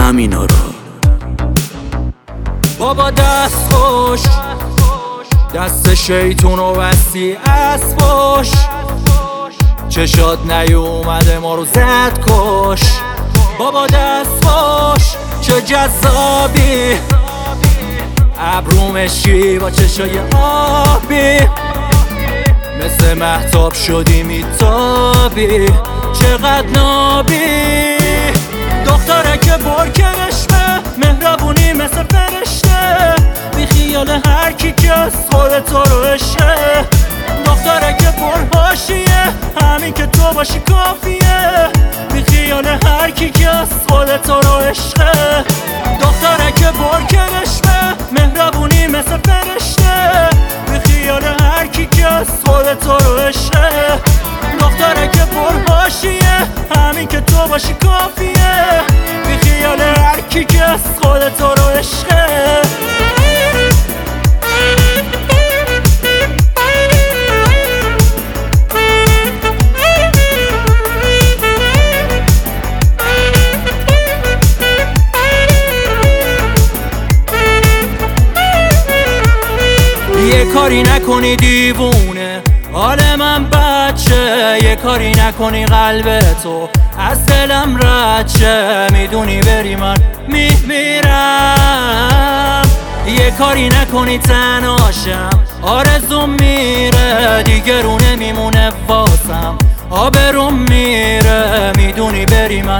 همینا رو. بابا دست خوش، دست شیطون و وسیع از پاش، چشات نیومده ما رو زد کش. بابا دست خوش، چه جذابی، ابرومشی با چشای آبی، مثل مهتاب شدی میتابی، چقدر نابی. دختره که برکنشمه، مهربونی مثل فرشته، بی خیال هر کی که از خودتو رو عشقه. دختره که پرهاشیه، همین که تو باشی کافیه، بی خیال هر کی که از خودتو رو عشقه. دختره که برکنشمه، مهربونی مثل فرشته، بی خیال هر کی که از خودتو رو عشقه. دختره که پرهاشیه، همین که تو باشی کافیه، بی خیال هر کی که از خودتو رو عشقه. یه کاری نکنی دیوونه حال من بچه، یه کاری نکنی قلبتو از دلم رچه، میدونی بری من میمیرم. یه کاری نکنی تنهاشم، آرزوم میره دیگه رو نمیمونه واسم، آبروم میره میدونی بری من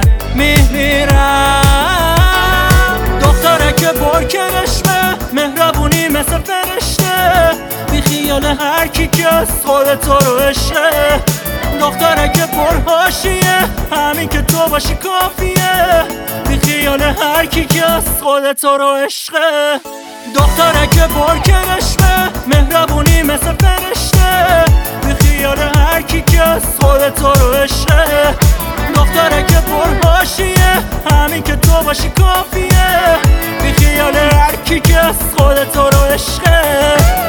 میمیرم. دختره که برکنشمه، مهربونی مثل فرشته، بی خیال هر کی که از خودتو رو عشقه. دختره که پرهاشیه، همین که تو باشی کافیه، بی خیال هر کی که از خودتو رو عشقه. دختره که برکنشمه، مهربونی مثل فرشته، بی خیال هر کی که از خودتو رو عشقه. دختره که پرهاشیه، همین که تو باشی کافیه، بی خیال هر کی که از خودتو رو عشقه.